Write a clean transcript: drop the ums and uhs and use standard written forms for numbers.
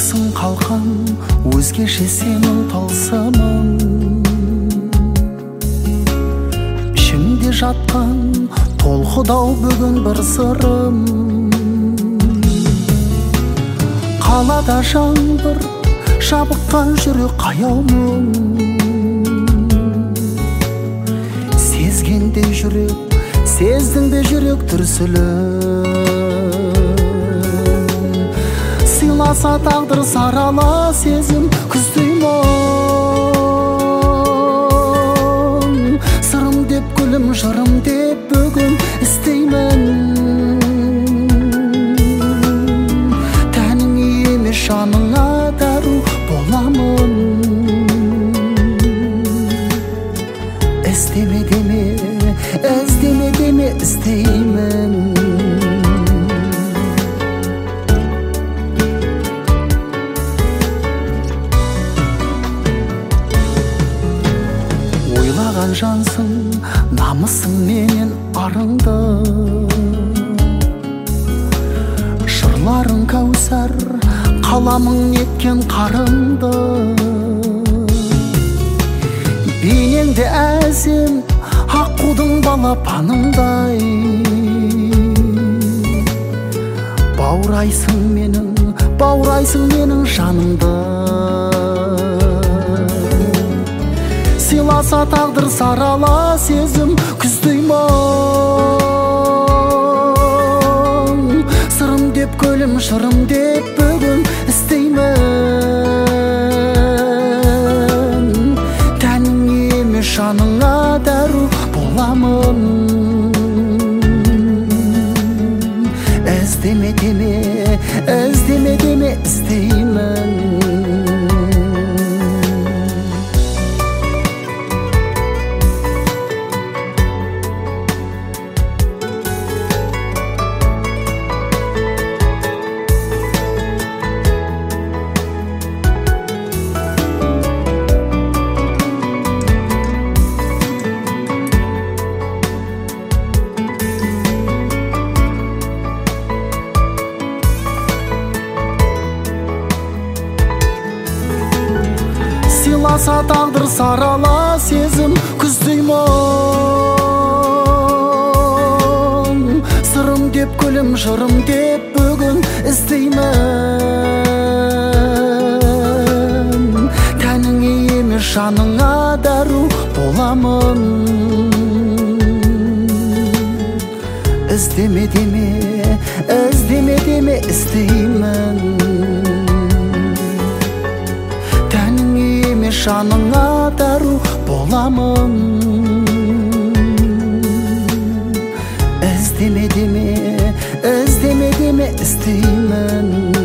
бөлексің қалқам, өзгеше сенің тылсымың. Ішімде жатқан толқыдау бүгін бір сырым. Қалада жаңбыр жабыққан жүрек қаяумын. Сезгенде жүрек, сездің бе жүрек дүрсілін. Сыйласа тағдыр сарала сезім күздей мұң. Сырым деп гүлім, жырым деп бүгін істеймін. Тәнің емес жаныңа дәру боламын. Іздеме деме, іздеме деме, іздеймін. Ойлаған жансың, намысың менен арыңды. Жырларың кәусар, қаламың неткен қарынды. Бейнеңде әсем, аққудың балапанындай. Баурайсың менің жанымды. Сыйласа тағдыр сарала сезім күздей мұң. Сырым деп гүлім, жырым деп бүгін істеймін. Тәнің емес жаныңа дәру боламын. Іздеме деме, іздеме деме, іздеймін. Сыйласа тағдыр сарала сезім күздей мұң. Сырым деп гүлім, жырым деп бүгін іздеймін. Тәнің емес жаныңа дәру боламын. Іздеме деме, іздеме деме, іздеймін. Жаныңа дәру боламын. Іздеме деме, іздеймін.